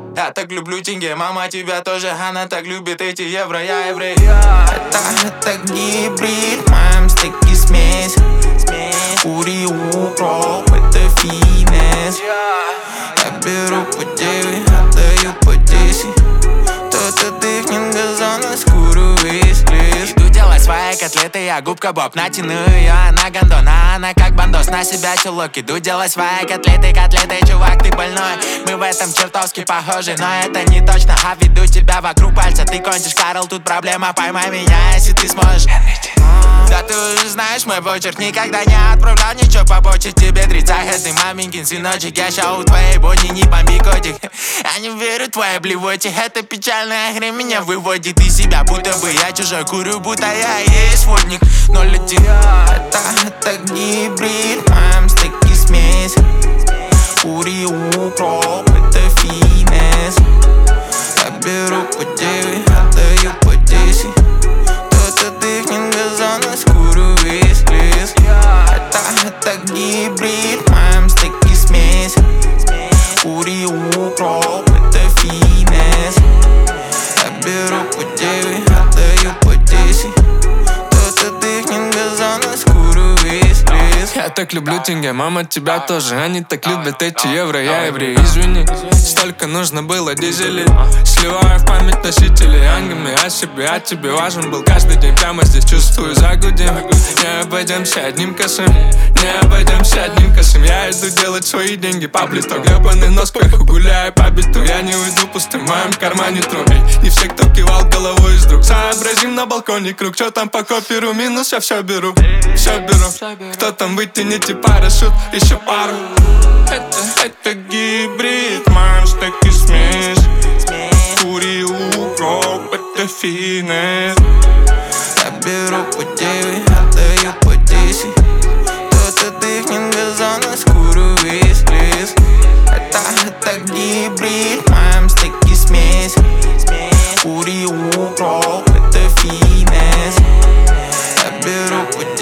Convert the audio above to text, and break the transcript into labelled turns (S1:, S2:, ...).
S1: Я так люблю деньги, мама тебя тоже, она так любит эти евро, я еврей. Это гибрид, в моем стеке смесь. Кури укроп, это финес. Я беру по 9, отдаю по 10. Кто-то дыхнет газон, а скоро весь лес. Иду делать свои котлеты, я губка Боб. Натяну ее, она гондона, она как бандос. На себя чулок, иду делать свои котлеты. Чувак, ты больной, мы в этом чертовски похожи. Но это не точно, а веду тебя вокруг пальца. Ты кончишь, Карл, тут проблема, поймай меня, если ты сможешь. Да ты уже знаешь мой почерк, никогда не отправлял ничего по почте. Тебе 30, ты маменькин сыночек, я ща у твоей бони, не бомби котик. Я не верю в твои блевоте, это печальная хрень меня выводит из себя. Будто бы я чужой, курю, будто я и есть водник. 0-1. Это гибрид, в моем стеке смесь. Кури укроп, это финес. Я беру по 9, отдаю по 10. Кто-то дыхнет газон, а скоро весь лес. Это гибрид, в моем стеке смесь. Кури укроп, это финес. Я беру по 9, отдаю по 10. Кто-то дыхнет газон, а скоро весь лес.
S2: Я так люблю деньги, мама тебя тоже. Они так любят эти евро, я еврей. Извини, столько нужно было дизелей. Сливаю в память носители ангами о себе, а тебе важен был каждый день. Прямо здесь чувствую, загудим. Не обойдемся одним косым, не обойдемся одним косым. Я иду делать свои деньги по блисту. Гребаный нос кверху, гуляю по биту. Я не уйду пустым, в моем кармане труп. Не все, кто кивал головой из друг. Сообразим на балконе круг, что там по коперу минус, я все беру. Все беру, кто там вытяните парашют, еще пару. Это гибрид, в моем стеке смесь. Кури укроп, это финес.
S1: Я беру по 9, отдаю по 10. Кто-то дыхнет газон, а скоро весь лес. Это гибрид, в моем стеке смесь. Кури укроп, это финес. Я беру по 9.